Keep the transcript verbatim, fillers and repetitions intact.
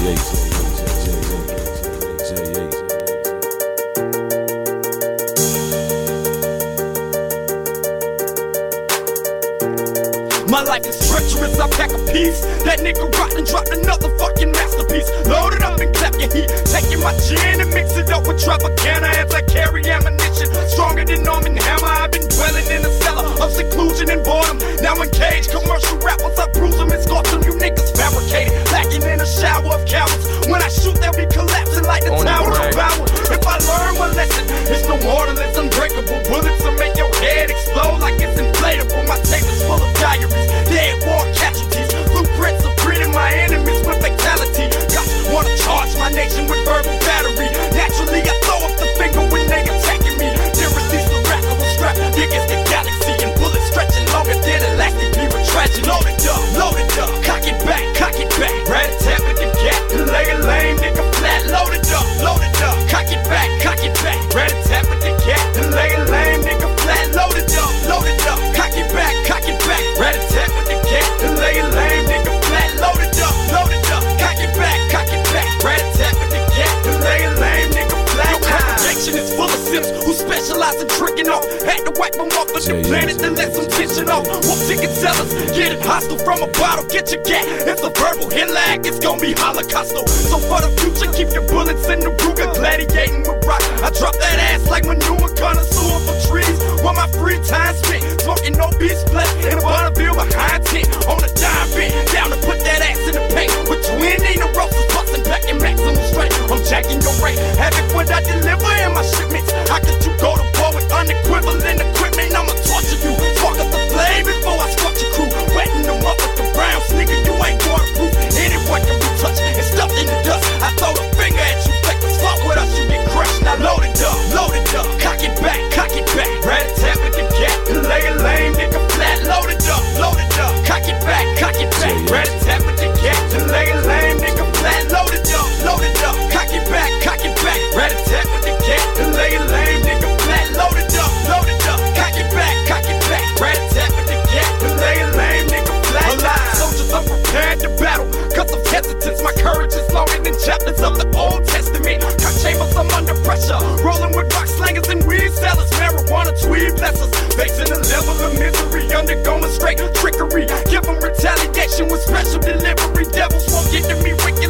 My life is treacherous, I pack a piece. That nigga rotten dropped another fucking masterpiece. Load it up and clap your heat. Taking my gin and mix it up with Tropicana as I carry ammunition. Stronger than Norman Hammer. I've been dwelling in a cellar of seclusion and boredom. Now in cage, commercial rappers, I bruise them and scorch them. You niggas fabricated, lacking in a shower of cowards. When I shoot, they'll be collapsing like the Tower of Power. If I learn one lesson, it's no more than it's unbreakable. Bullets will make your head explode like it's inflatable. My tape is full of diaries. Dead war casualties, blueprints of greeting my enemies with fatality. Cops wanna charge my nation with verbal battery. Naturally, I throw up the finger when they attacking me. Terrorists, the rap of a strap, big as the galaxy, and bullets stretching longer than elastic. Be retraction. Load it up, load it up, cock it back, cock it back. Rat-a-tat with the cat, lay a lame nigga flat. Load it up, load it up, cock it back, cock it back. Rat-a-tat with the cat, lay a lame nigga flat. Load it up, load it up, cock it back, cock it back. Rat-a-tat with the cat, lay a lame nigga flat. Load it up, load it up, cock it back, cock it back. Rat-a-tat with the cat, lay a lame nigga flat. Your congregation is full of simps who specialize in tricking off. Had to wipe them off of the planet to let some tension off. Wolf ticket sellers, get it hostile from a bottle. Get your gat, it's a verbal hit lag, it's gonna be holocaustal. So for the future, keep your bullets in the Ruger, gladiating with rock. I drop that ass like manure, connoisseur for trees. While my free time spent, smoking obese flesh in a Bonneville behind tent. On a dime bent, down to put that ass in the paint. With twin Nina Roses, busting back in maximum strength. I'm jacking your rate, havoc when I deliver in my shipments. How could you go to war with unequivalent equipment? I'ma torture you, spark up the flame before I scorch your crew. Wetting them up with the rounds, nigga, you ain't waterproof. Anyone can be touched and stuffed in the dust. I throw the finger at you, take the fuck with us, you get crushed. Now load it up, load it up, cock it back, cock it back. Rat-a-tat with the cat, lay a lame nigga flat. Load it up, load it up, cock it back, cock it back. Rat-a-tat with the cat, lay a lame nigga flat. Load it up, load it up, cock it back, cock it back. Rat-a-tat with the cat, lay a lame nigga flat. Load it up, load it up, cock it back, cock it back. Rat-a-tat with the cat, lay a lame nigga flat. Alive, soldiers are prepared to battle. Cause of hesitance, my courage is longer than chapters of the Old Testament. Cut chambers, I'm under pressure. Rolling with rock slangers and weed sellers. Marijuana, tweed blessers. Facing a level of misery, undergoing straight trickery. Give them retaliation with special delivery. Devils won't get to me, wicked